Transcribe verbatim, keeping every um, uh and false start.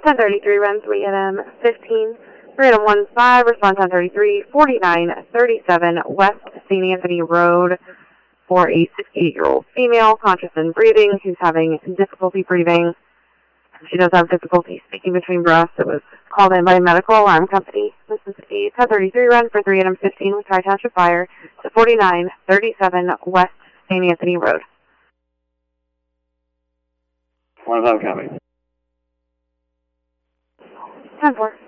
ten thirty-three, run three N M fifteen, three N M one five, respond ten thirty-three, forty-nine thirty-seven West Saint Anthony Road for a sixty-eight-year-old female, conscious and breathing, who's having difficulty breathing. She does have difficulty speaking between breaths. It was called in by a medical alarm company. This is a ten thirty-three run for three N M fifteen with Tri Township Fire to forty-nine thirty-seven West Saint Anthony Road. one five copy. ten four.